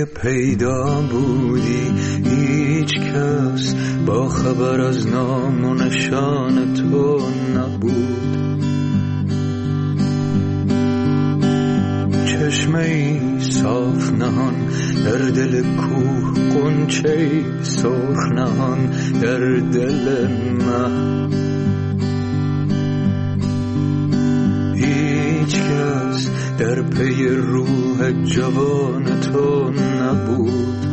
اگه پیدا بودی هیچ کس با خبر از نام و نشان تو نبود. چشمه‌ای صاف نهان در دل کوه، غنچه‌ای سرخ نهان در دل من. هیچ کس در پی روح جوان تو نبود.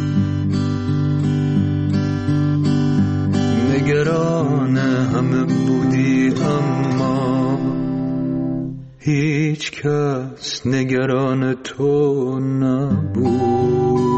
نگران همه بودی اما هیچ کس نگران تو نبود.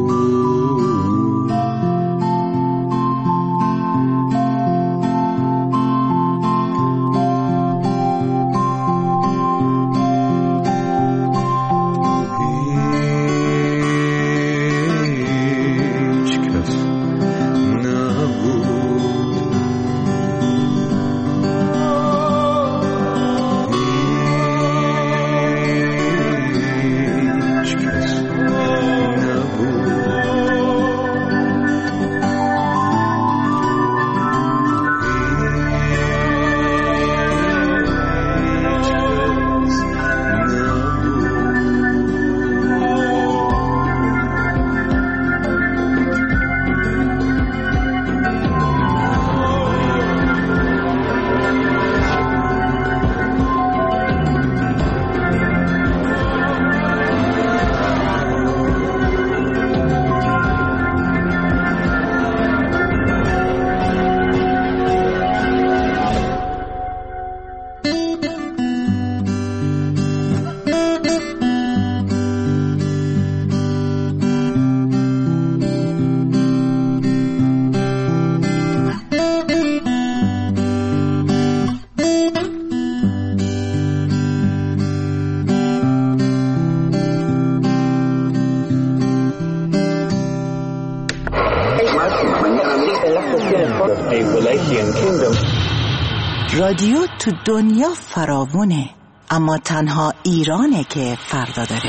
رادیو تو دنیا فراوونه، اما تنها ایرانه که فردا داره.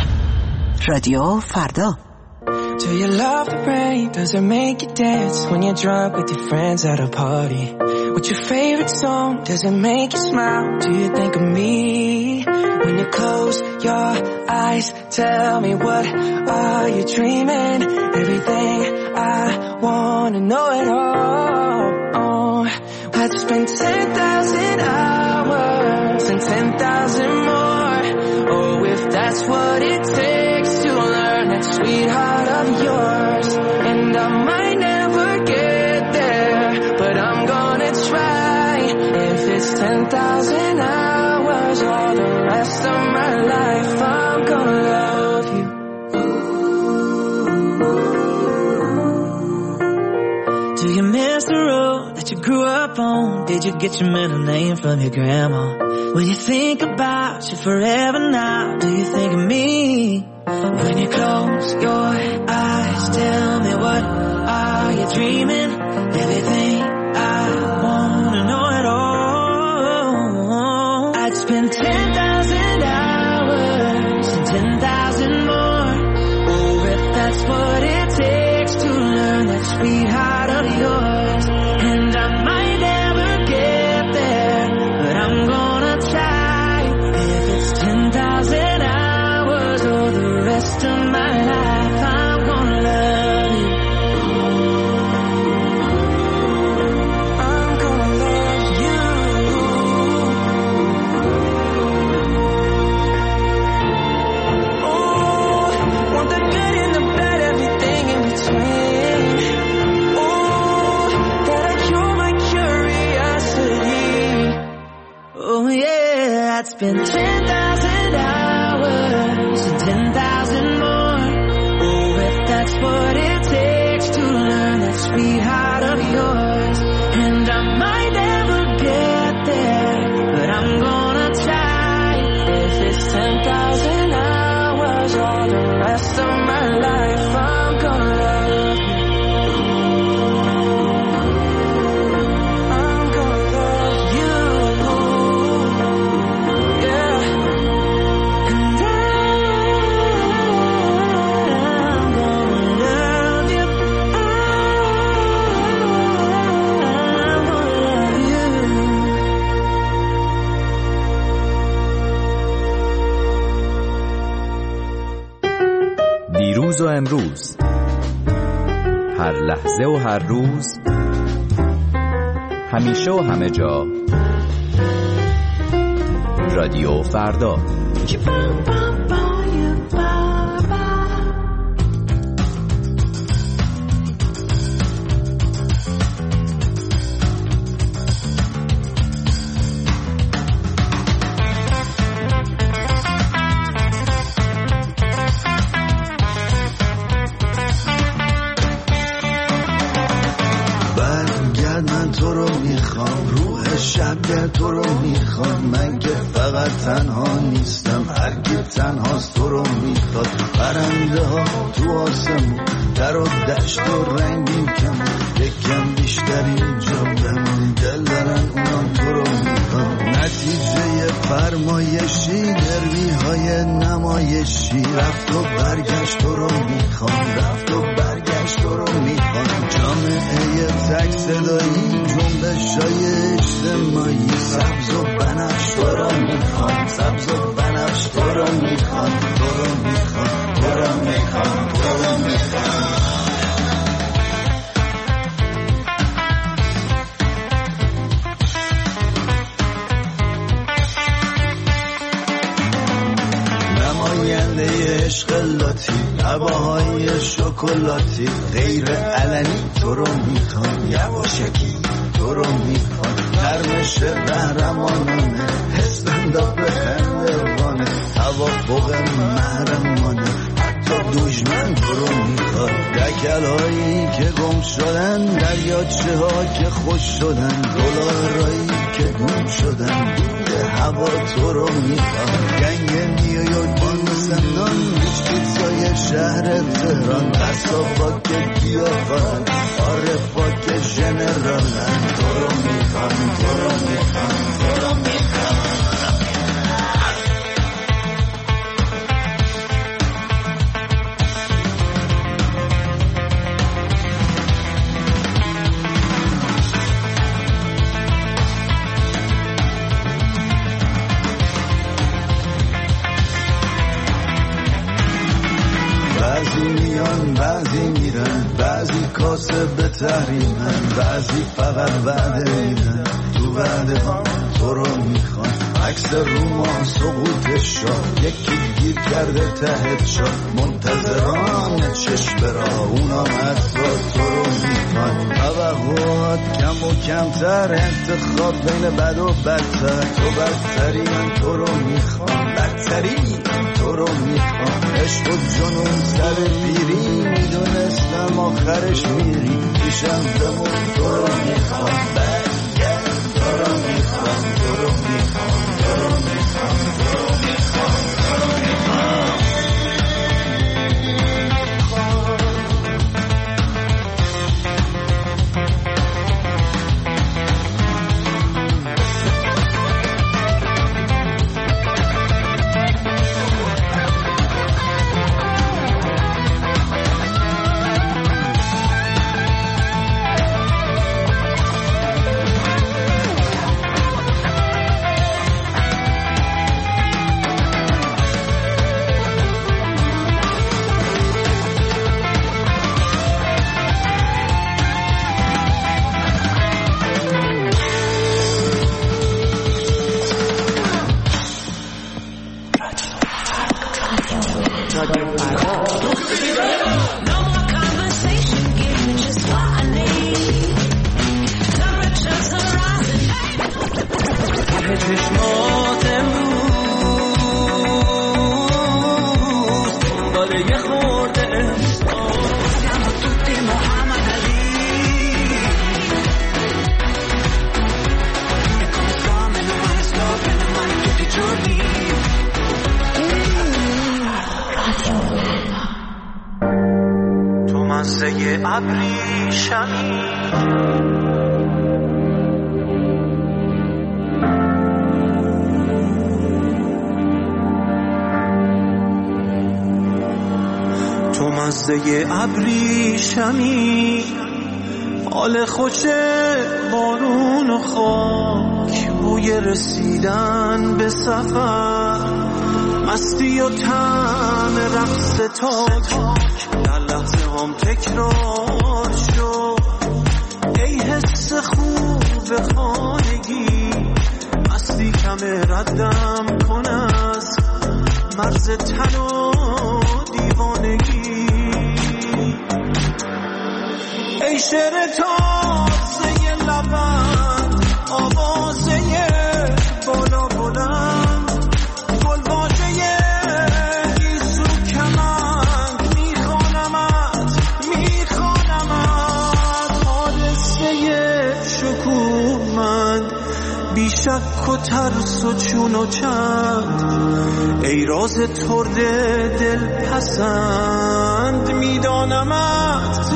رادیو فردا. Do you love the rain? Does it make you dance when you're drunk with your friends at a party? What's your favorite song? Does it make you smile? Do you think of me? When you close your eyes, tell me what are you dreaming? Everything I wanna know it all. Oh, I'd spend 10,000 hours and 10,000 more. Oh, if that's what it takes to learn that sweetheart of yours. And I might never get there, but I'm gonna try. If it's 10,000 hours or the rest of my life, I'm gonna love you. Do you miss the road that you grew up on? Did you get your middle name from your grandma? When you think about you forever now, do you think of me? When you close your eyes, tell me what are you dreaming? Everything I wanna know it all. I'd spend 10,000 hours and 10,000 more. Oh, if that's what it takes to learn that sweetheart of yours. And I might never get there, but I'm gonna try. If it's 10,000 hours or the rest of my life, I'm gonna love you. I'm gonna love you. Oh, want the good and the bad, everything in between. Oh, that'll cure my curiosity. Oh yeah, I'd spend 10,000 hours and 10,000 more. Oh, if that's what it takes to learn that sweetheart of yours. And I might never get there, but I'm gonna try. If it's 10,000 hours or the rest of my life, I'm gonna love you. I'm gonna love you. Yeah. And I دیروز و امروز، هر لحظه و هر روز، همیشه و همه جا. رادیو فردا. تو رو میخوام، روح شب تو رو میخوام، من که فقط تنها نیستم، هرگی تنهاست تو رو میخواد. پرنده ها تو آسمون، در و دشت و رنگین کمون، یکم بیشتر اینجا بمون، دل دارن اونان تو رو میخوام. نتیجه فرمایشی، دروی های نمایشی، رفت و برگشت تو رو میخوام، رفت و برگشت تو رو میخوام. جامعه تک صدایی، جنبشای اجتماعی، سبز و بنفش تو رو میخوام، سبز و بنفش تو رو میخوام، تو رو میخوام، تو رو میخوام، تو رو میخوام. نماینده عشق لاتی، هواهای شکلاتی، غیر علنی تو رو میخوام، یواشکی تو رو میخوام. نرمش قهرمانانه، استنداپ خندوانه، توافق محرمانه، حتی دشمن تو رو میخواد. دکل هایی که گم شدن، دریاچه ها که خوش شدن، دلارایی که دون شدن، دود هوا تو رو میخواد. گنگ نیویورک بانسنان، هیچ پیتزای شهر تهران، قصابا که گیاهان، عارفا که ژنرالن، تو رو میخوام، تو رو میخوام، تو رو میخوام. بعضی میان بعضی میرن، بعضی کاسب تحریمن، بعضی فقط وعده میدن، تو وعده ها تو رو میخوان. عکس روما سقوط شاه، یکی گیر کرده ته شاه، منتظران چشم برا، اونا مطرا تو رو میخوان. توقعات کم و کمتر، انتخاب بین بد و بدتر، تو بدتری من تو رو میخوان، بدتری تو رو میخوام. عشق و جنون سر پیری، میدونستم آخرش میری، پیشم بمون تو رو میخوام، برگرد تو رو میخوام، تو رو میخوام، تو رو میخوام، تو رو میخوام، تو رو میخوام. تو مزه ابریشمی، حال خوشه بارون و خاک، بوی رسیدن به سفر، مستی و طعم رقص تاک، تکرار شو. ای حس خوب خانگی، مستی کم ردم کن از مرز تن و دیوانگی. ای شعر تازه لبند، آوازه بالا بلند، گلواژه گیسو کمند، میخوانمت حادثه شکوهمند، بی شک و ترس و چون و چند. ای راز ترد دل پسند، میدانمت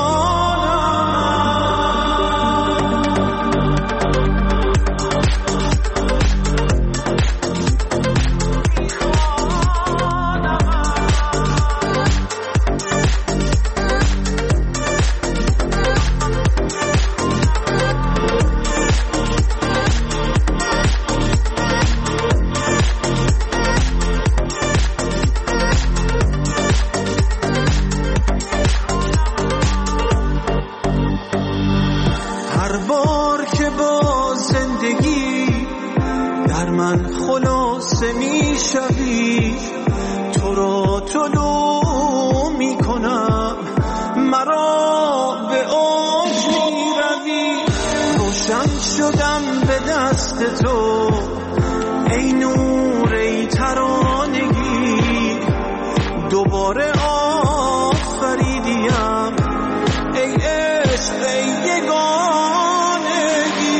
تو را طلوع میکنم، مرا به اوج میروی. روشن شدم به دست تو، ای نور ای ترانگی. دوباره آفریدیم، ای عشق ای یگانگی.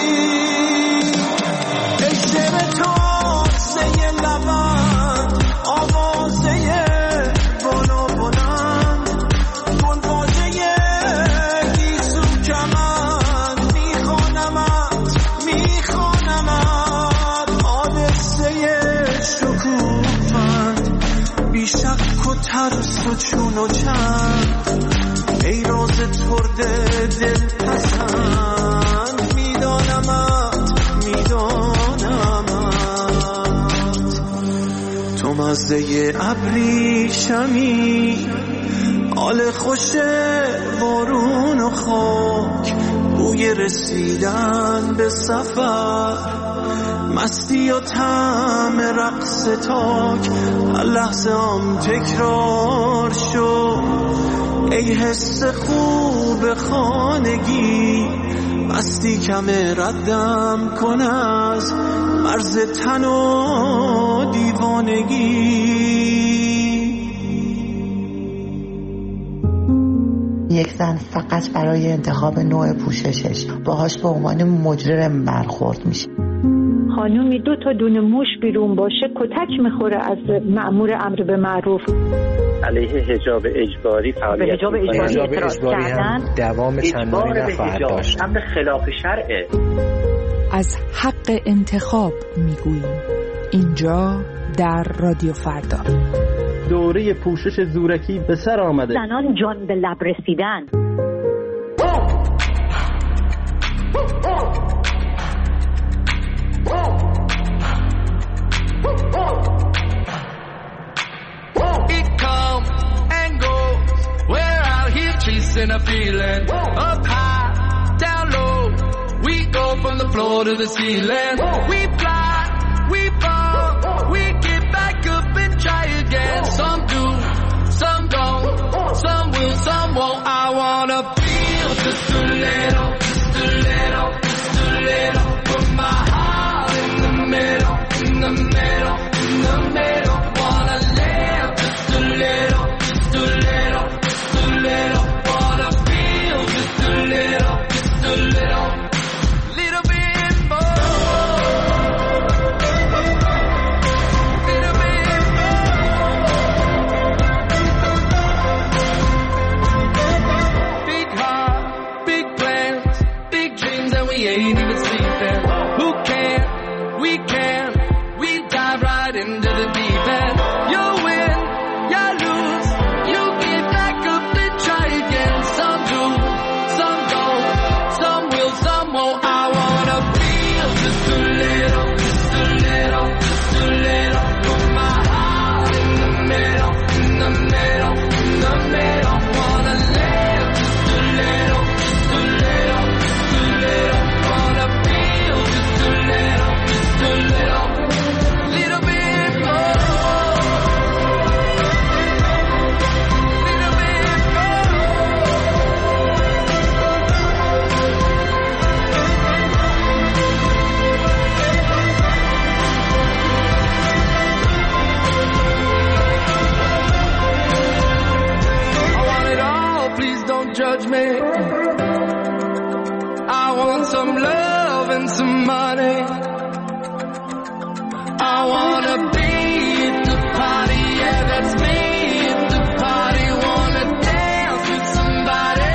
ای شعر تازه لبند، آوازه بالا بلند، گلواژه گیسو کمند، میخوانمت حادثه شکوفند، بی شک و ترس و چون و چند. ای راز ترد دل پسند، میدانمت تو مزه ابریشمی، حال خوش بارون و خاک، بوی رسیدن به سفر، مستی و طعم رقص تاک. هر لحظه هم تکرار شو. ای حس خوب خانگی، مستی کم ردم کن از مرز تن و دیوانگی. یک زن فقط برای انتخاب نوع پوششش باهاش به عنوان مجرم برخورد میشه. خانومی 2 تا دونه موش بیرون باشه کتک میخوره از مأمور امر به معروف. علیه حجاب اجباری فعالیت حجاب اجباری اعتراض کردن، دوام چندانی نخواهد داشت. امر خلاف شرعه. از حق انتخاب میگوییم اینجا در رادیو فردا. دوره پوشش زورکی به سر آمده. زنان جان به لب رسیدن. And a feeling up high, down low. We go from the floor to the ceiling. We fly, we fall, we get back up and try again. Some do, some don't, some will, some won't. I wanna feel just a little, just a little, just a little. Put my heart in the middle, in the middle, in the middle. Wanna live just a little, just a little, just a little. judge me. I want some love and some money. I wanna be at the party, yeah, that's me at the party. Wanna dance with somebody.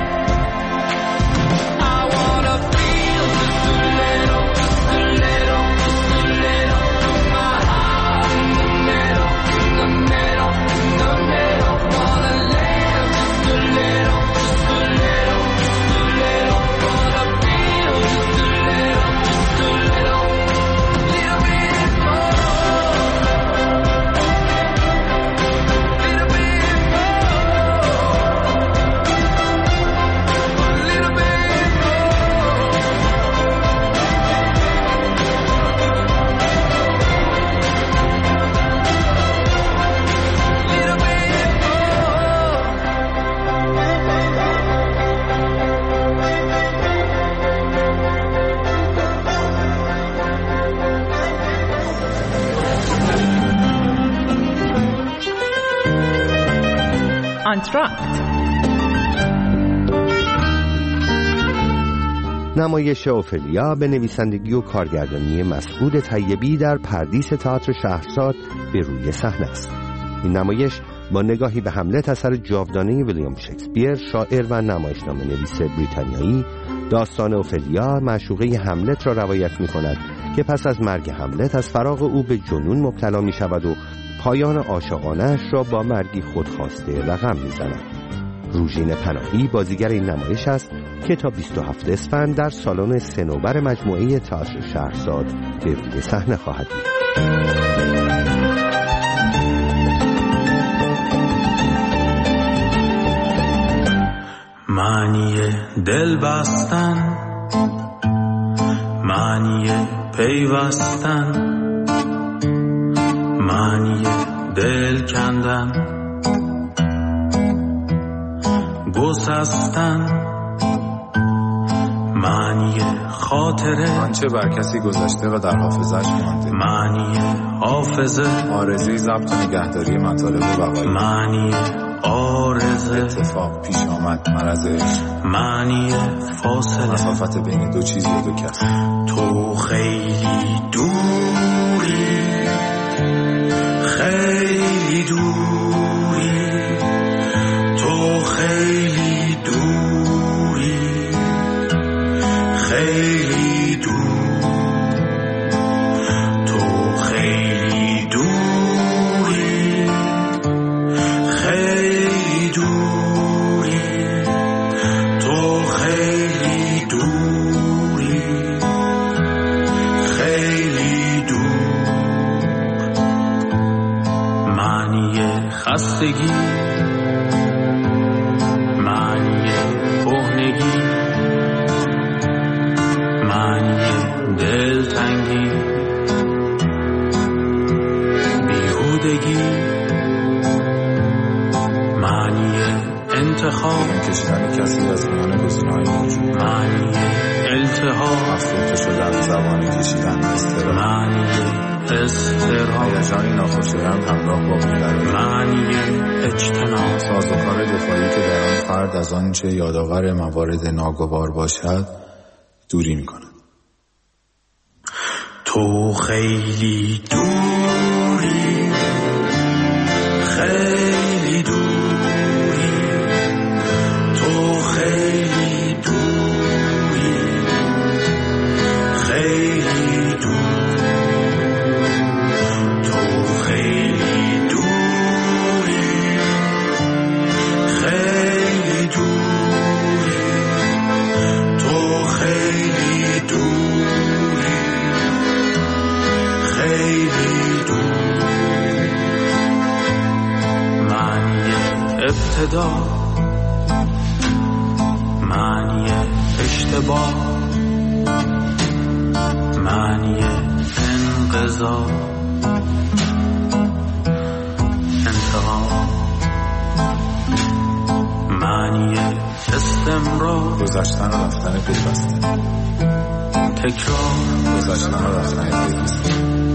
I wanna feel just a little, just a little, just a little. Put my heart in the middle, in the middle, in the middle. Wanna live just a little, just a little, just a little. Wanna feel just a little, just a little. Little bit more. Little bit more. Little bit آنتراکت. نمایش اوفلیا به نویسندگی و کارگردانی مسعود طیبی در پردیس تئاتر شهرزاد به روی صحنه است. این نمایش با نگاهی به هملت اثر جاودانه ویلیام شکسپیر، شاعر و نمایشنامه نویس بریتانیایی، داستان اوفلیا معشوقه هملت را روایت می‌کند که پس از مرگ هملت از فراق او به جنون مبتلا می‌شود و پایان عاشقانه‌اش را با مرگی خودخواسته رقم می‌زند. روژین پناهی بازیگر این نمایش است که تا 27 اسفند در سالن صنوبر مجموعه تئاتر شهرزاد به روی صحنه خواهد بود. معنی دل بستن، معنی پیوستن، معنی دل کندن، گسستن، معنی خاطره، آنچه بر کسی گذشته و در حافظش مانده، معنی حافظه، آرزوی ضبط و نگهداری مطالب بقایی، معنی آرزه، اتفاق پیش آمد، مرض عشق، معنی فاصله، مسافت بین دو چیز یا دو کس. تو خیلی دوری، خیلی دوری، تو خیلی دوری، خیلی دور، تو خیلی دوری، خیلی دوری، تو خیلی دوری، خیلی دور. معنی خستگی، معنی کهنگی، معنی دلتنگی، بیهودگی، معنی انتخاب، کشیدن کسی از میان گزینه‌های موجود، معنی التهاب، افروخته شدن، زبانه کشیدن، اضطراب، معنی اضطراب، هیجانی ناخوشایند همراه با بی‌قراری، معنی اجتناب، سازوکار دفاعی که در آن فرد از آنچه یادآور موارد ناگوار باشد دوری می‌کند. تو خیلی دوری، خیلی دوری، تو خیلی دوری، خیلی دور، تو خیلی دوری، خیلی دوری، تو خیلی دوری، خیلی دور. معنی ابتدا، معنی اشتباه، معنی انقضا، انتها، معنی استمرار، گذشتن و رفتن پیوسته، تکرار، گذشتن و رفتن پیوسته،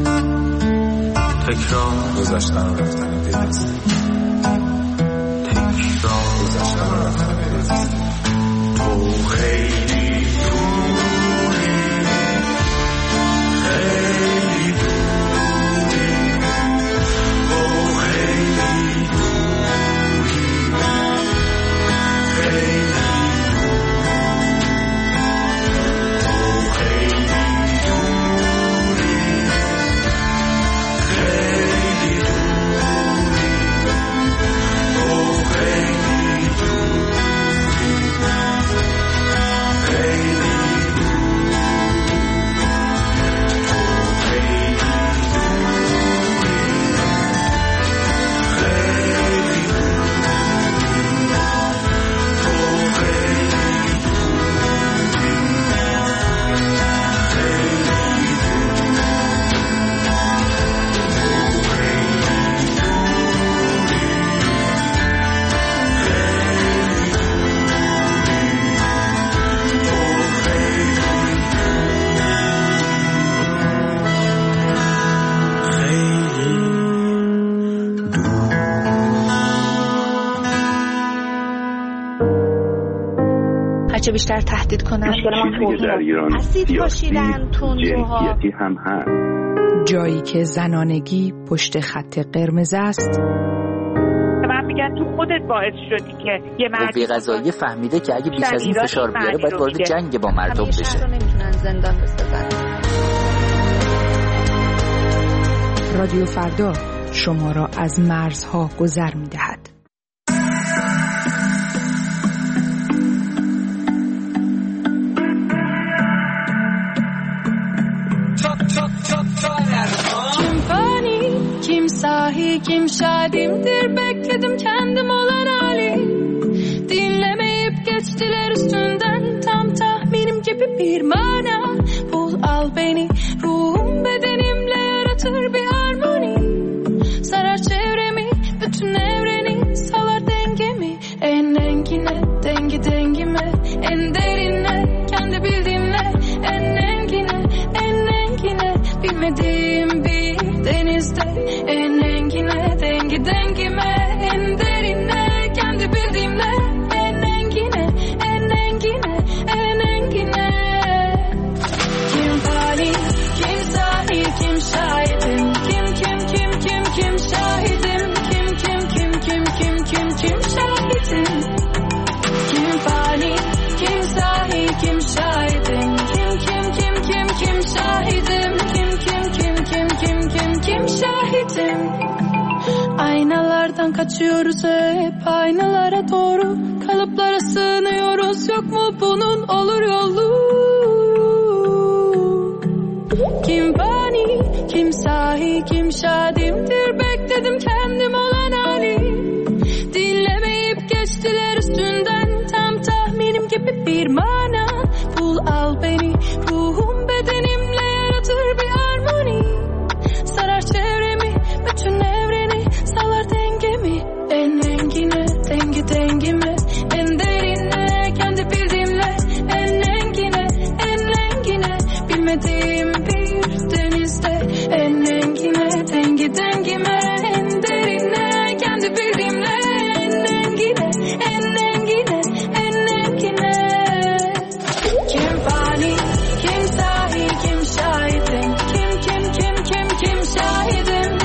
تکرار، گذشتن و رفتن پیوسته، تکرار، گذشتن و رفتن پیوسته. هرچه بیشتر تهدید کنن. مشکل ما در ایران اسید پاشیدن، تندروها، هم هست. جایی که زنانگی پشت خط قرمز است. من میگن تو خودت باعث شدی که یه مرد قوه قضاییه فهمیده که اگه بیش از این فشار بیاره باید وارد جنگ با مردم بشه. همیشه رو نمیتونن زندان بسازن. رادیو فردا شما را از مرزها گذر می‌دهد. Kim fani, kim sahi, kim şadimdir, bekledim kendim olan hali. Dinlemeyip geçtiler üstünden, tam tahminim gibi bir mana. Bul al beni, ruhum bedenimle yaratır bir harmoni. Sarar çevremi, bütün evreni, salar dengemi. En engine, dengi dengime, en derine, kendi bildiğimle. En engine, bilmediğim bir denizde. En engine, dengi dengime, en derine, kendi bildiğimle. En engine, en engine, en engine. Kim fani, kim sahi, kim şahidim. Kim şahidim. Kim şahidim. Kim fani, kim sahi, kim şahidim. Kim şahidim. Kim şahidim. Aynalardan kaçıyoruz hep, aynalara doğru, kalıplara sığınıyoruz. Yok mu bunun olur yolu? Kim fani, kim sahi, kim şadimdir, bekledim kendim olan hali. Dinlemeyip geçtiler üstünden, tam tahminim gibi bir mana. Bul al beni, ruhum bedenimle yaratır bir harmoni. Sarar çevremi, bütün evreni, salar dengemi. En engine, dengi dengime, en derine, kendi bildiğimle. En engine, bilmediğim bir denizde. En engine, dengi dengime, en derine, kendi bildiğimle. En engine. Kim fani, kim sahi, kim şahidim. Kim şahidim.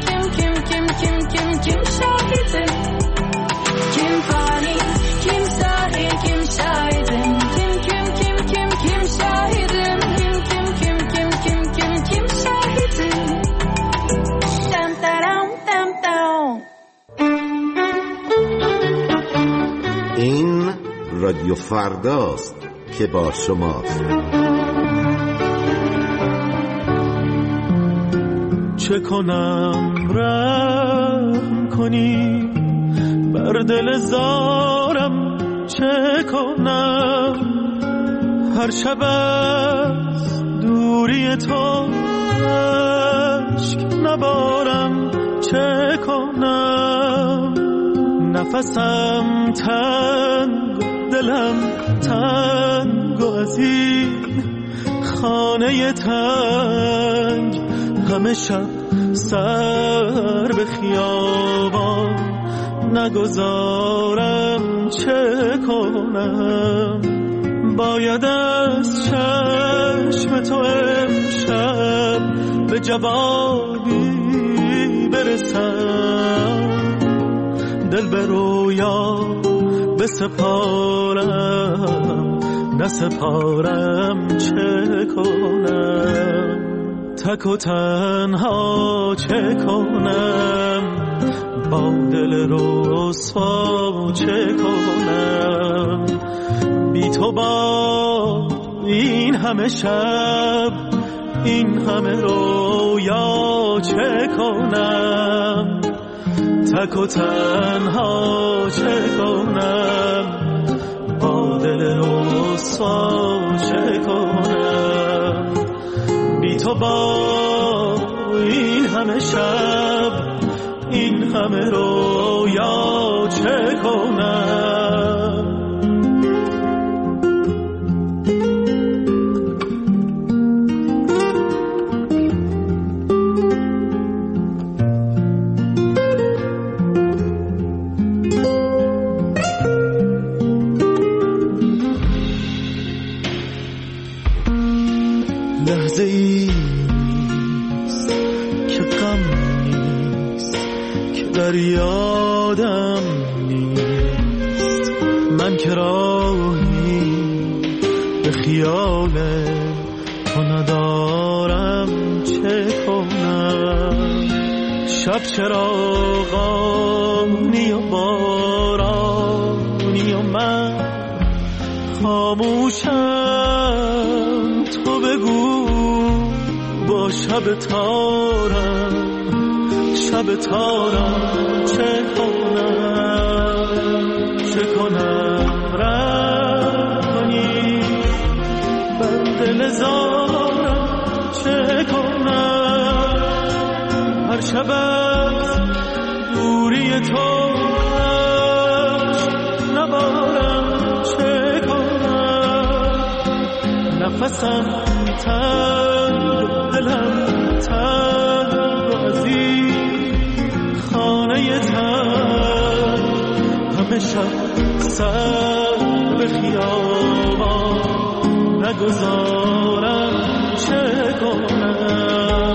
Kim şahidim. Kim fani, kim sahi, kim şahidim. Kim şahidim. Kim şahidim. Dam dam dam dam. این رادیو فرداست که با شماست. چه کنم رحم کنی بر دل زارم، چه کنم هر شب از دوری تو اشک نبارم، چه کنم نفسم تنگ، دلم تنگ و از این خانه تنگ همه شب سر به خیابان نگذارم، چه کنم باید از چشم تو امشب به جوابی برسم، دل به رویا بسپارم نسپارم، چه کنم تک و تنها، چه کنم با دل رسوا، چه کنم بی تو با این همه شب، این همه رویا، چه کنم تک و تنها، چه کنم با دل رسوا، چه کنم بی تو با این همه شب، این همه رویا، چه کنم. که راهی به خیال تو ندارم چه کنم. شب چراغانی و بارانی و من خاموشم. تو بگو با شب تارم چه کنم رحم کنی بر دل زارم چه کنم. هر شب از دوری تو نبارم چه کنم. نفسم تنگ دلم تنگ از این خانه تنگ. همه شب سر به خیابان نگذارم چه کنم.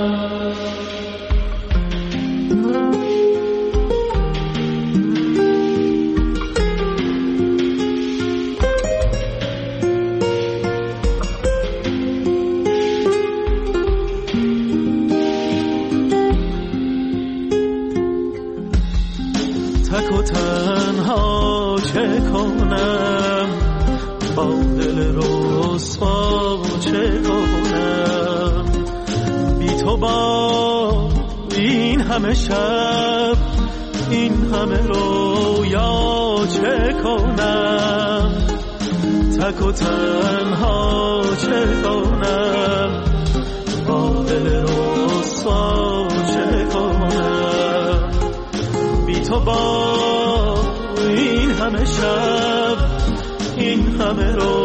تک و تنها چه کنم با دل رسوا چه کنم. بی تو با این همه شب این همه رویا چه کنم. تک و تنها چه کنم با دل رسوا چه کنم. بی تو با این همه شب این همه رو